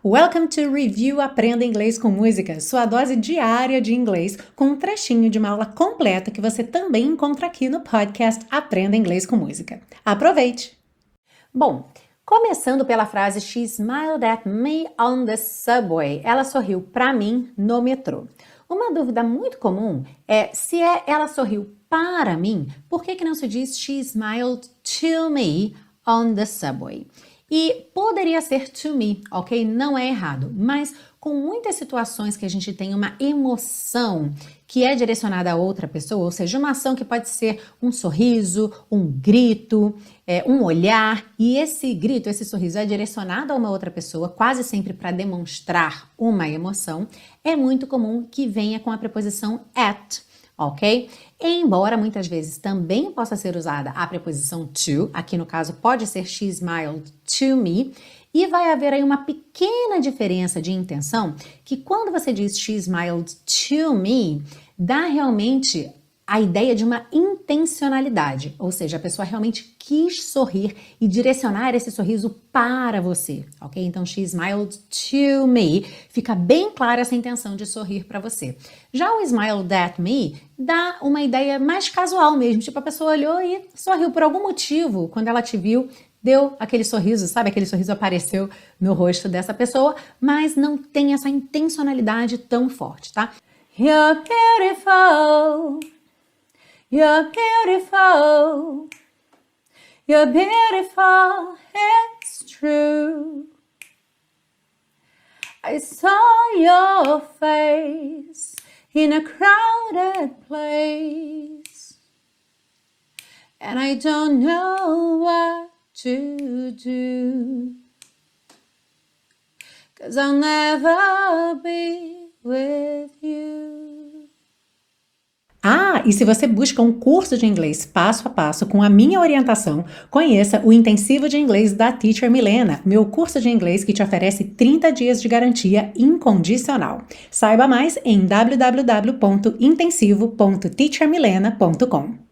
Welcome to Review Aprenda Inglês com Música, sua dose diária de inglês com um trechinho de uma aula completa que você também encontra aqui no podcast Aprenda Inglês com Música. Aproveite! Bom, começando pela frase She smiled at me on the subway. Ela sorriu para mim no metrô. Uma dúvida muito comum é se ela sorriu para mim, por que não se diz She smiled to me on the subway? E poderia ser to me, ok? Não é errado, mas com muitas situações que a gente tem uma emoção que é direcionada a outra pessoa, ou seja, uma ação que pode ser um sorriso, um grito, um olhar, e esse grito, esse sorriso é direcionado a uma outra pessoa, quase sempre para demonstrar uma emoção, é muito comum que venha com a preposição at. Ok? Embora muitas vezes também possa ser usada a preposição to, aqui no caso pode ser she smiled to me, e vai haver aí uma pequena diferença de intenção, que quando você diz she smiled to me, dá realmente a ideia de uma intencionalidade, ou seja, a pessoa realmente quis sorrir e direcionar esse sorriso para você, ok? Então, she smiled to me, fica bem clara essa intenção de sorrir para você. Já o smiled at me dá uma ideia mais casual mesmo, tipo a pessoa olhou e sorriu por algum motivo, quando ela te viu, deu aquele sorriso, sabe? Aquele sorriso apareceu no rosto dessa pessoa, mas não tem essa intencionalidade tão forte, tá? You're beautiful. You're beautiful, you're beautiful, it's true. I saw your face in a crowded place, and I don't know what to do, 'cause I'll never be with you. Ah, e se você busca um curso de inglês passo a passo com a minha orientação, conheça o Intensivo de Inglês da Teacher Milena, meu curso de inglês que te oferece 30 dias de garantia incondicional. Saiba mais em www.intensivo.teachermilena.com.